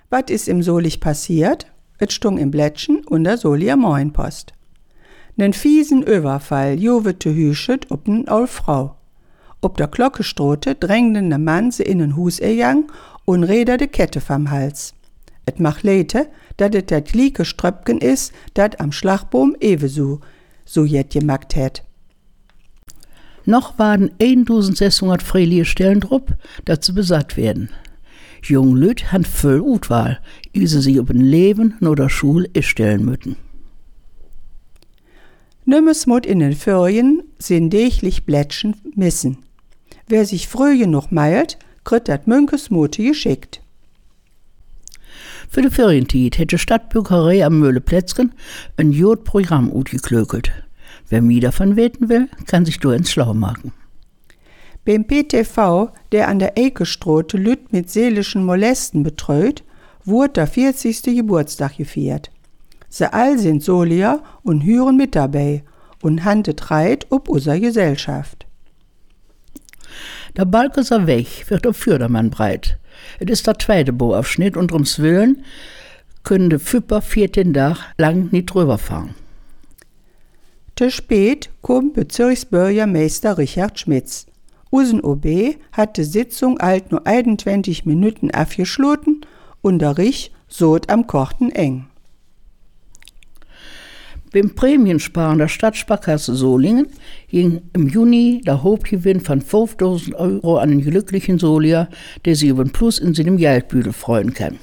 Was ist im Solich passiert? Et stung im Blättchen und der Solier Moinpost. Nen fiesen Überfall jovete hüschet ob n ol Frau. Ob der Glockestrote drängden ne Mann se in en Hus ejang und reder de Kette vom Hals. Et mach lete, dat et dat lieke Ströpken is, dat am Schlagboom eweso so jet gemackt het. Noch waren 1600 freiliche Stellen drup, dat ze besatt werden. Jung Lüt han voll Utwahl, ise sie ob ein Leben oder Schul stellen mütten. Nümmes mut in den Ferien sind dächlich Blättchen missen. Wer sich früh genug meilt, kriegt dat Münkes Mutti geschickt. Für die Ferientiet hätte Stadtbürgerei am Möhleplätzchen ein Jodprogramm utgeklökelt. Wer mehr davon weten will, kann sich durch ins Schlau machen. Beim PTV, der an der Eikestrote Lüt mit seelischen Molesten betreut, wurde der 40. Geburtstag gefeiert. Se all sind Solier und hüren mit dabei und handet reit ob unser Gesellschaft. Der Balkeser Weg wird auf Fürdermann breit. Es ist der zweite Boabschnitt und ums Willen können de Füpper 14 Tag lang nicht drüber fahren. Te spät kommt Bezirksbürgermeister Richard Schmitz. Usen OB hat die Sitzung alt nur 21 Minuten abgeschloten und der Rich sot am Kochten eng. Beim Prämiensparen der Stadtsparkasse Solingen ging im Juni der Hauptgewinn von 5.000 € an den glücklichen Solier, der sich über den Plus in seinem Geldbüdel freuen kann.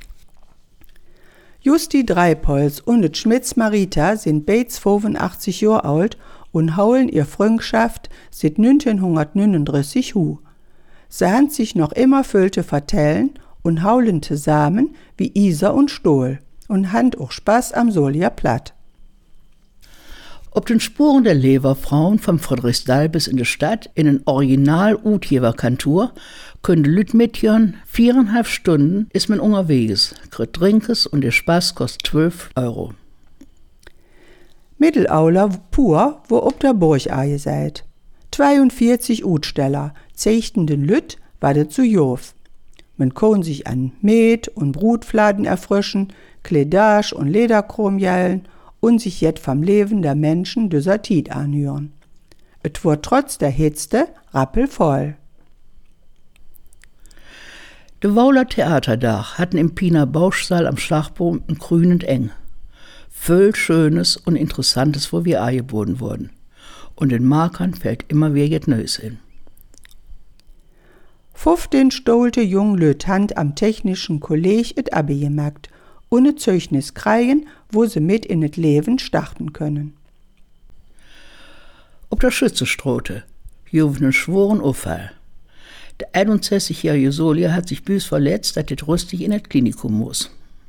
Justi Dreipols und et Schmitz Marita sind beits 85 Jahre alt und haulen ihr Freundschaft seit 1939 hu. Sie han sich noch immer füllte vertellen und haulen zusammen wie Iser und Stohl und han auch Spaß am Solier Platt. Ob den Spuren der Leverfrauen vom Friedrichsdal bis in die Stadt in ein Original-Utjewer-Kantur können Lütmädchen 4,5 Stunden ist man unterwegs, kriegt Trinkes und der Spaß kostet 12 €. Mittelauler pur, wo ob der Burg aje seid. 42 Utsteller zeigten den Lüt, war de zu Jof. Man kann sich an Met und Brutfladen erfrischen, Kledage und Lederchromjallen und sich jet vom Leben der Menschen dieser Tiet anhören. Et wurde trotz der Hitze rappelvoll. De Wauler Theaterdach hatten im Piener Bauschsaal am Schlagboom ein grünend eng. Voll Schönes und Interessantes, wo wir angeboten wurden. Und den Markern fällt immer wieder jet Neues hin. 15 stolte jung Lötant am Technischen Kolleg et Abi gemacht und et Zeugnis kriegen, wo sie mit in et Leben starten können. Ob der Schützestrote, juven schworen Unfall. Der 61-jährige Solier hat sich büs verletzt, dass er rüstig in das Klinikum muss.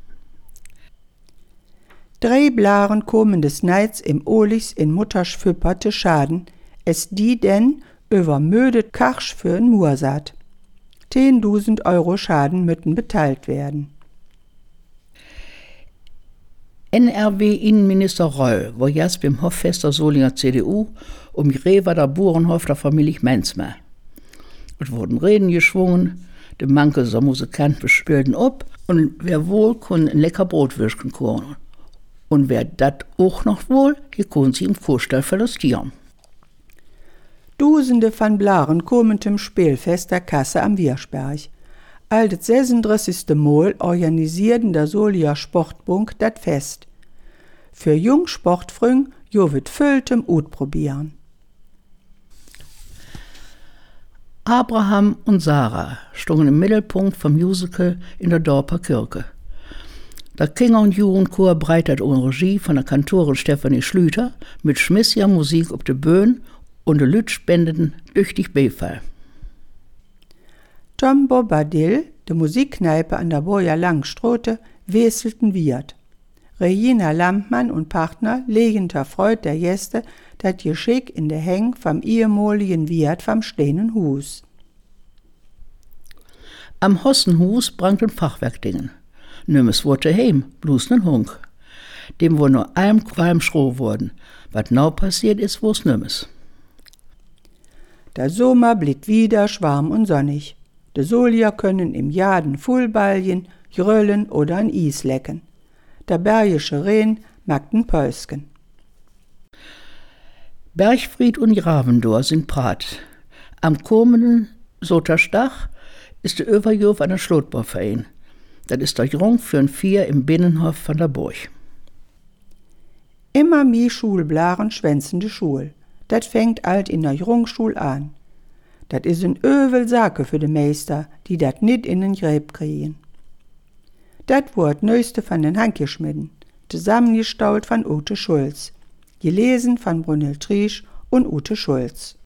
3 Blaren kommen des Neids im Olichs in Muttersch füpperte Schaden, es die denn über mödet Karsch für en Mursat. 10.000 € Schaden müssen beteiligt werden. NRW-Innenminister Reul war jetzt beim Hoffest der Solinger CDU die Rewe der Bauernhof der Familie Menzmer. Es wurden Reden geschwungen, die manche so Musikant bespielten ob und wer wohl kann ein lecker Brot wischen können. Und wer dat auch noch wohl, hier kann sich im Vorstell verlustieren. Dusende von Blaren kommen zum Spielfest der Kasse am Wiersberg. All das 36. Mal organisierten der Solier Sportbund dat Fest. Für Jungsportfrüng jo wird fülltem Ut probieren. Abraham und Sarah standen im Mittelpunkt vom Musical in der Dorper Kirche. Der Kinder- und Jugendchor breitert ohne Regie von der Kantorin Stefanie Schlüter mit schmissiger Musik auf der Bühne und der Lüt spendeten tüchtig Beifall. Tom Bobadil, de Musikkneipe an der Boja Langstrote, weselten Wirt. Regina Lampmann und Partner legen der Freud der Gäste dat Geschick in der Heng vom ehemaligen Wirt vom stehenden Hus. Am Hossenhus brannten Fachwerkdingen. Nümmes wurde heim, bloß nen Hunk. Dem wo nur allem Qualm schroh worden. Was now passiert ist, wo's nümmes. Der Sommer blieb wieder schwarm und sonnig. De Solier können im Jahr den Fullbaljen, grölen oder ein Eis lecken. Der bergische Rehn mag den Pölsken. Bergfried und Ravendor sind Prat. Am kommenden Soterstag ist der Überjof an der Schlotbauverein. Das ist der Jung für ein Vier im Binnenhof von der Burg. Immer mehr Schulblaren schwänzen die Schul. Das fängt alt in der Jungschul an. Das is een övel Sache für de Meister, die dat nit in den Gräb kriegen. Dat wort neueste von den Handgeschmiden, zusammengestaut von Ute Schulz, gelesen von Brunhild Triesch und Ute Schulz.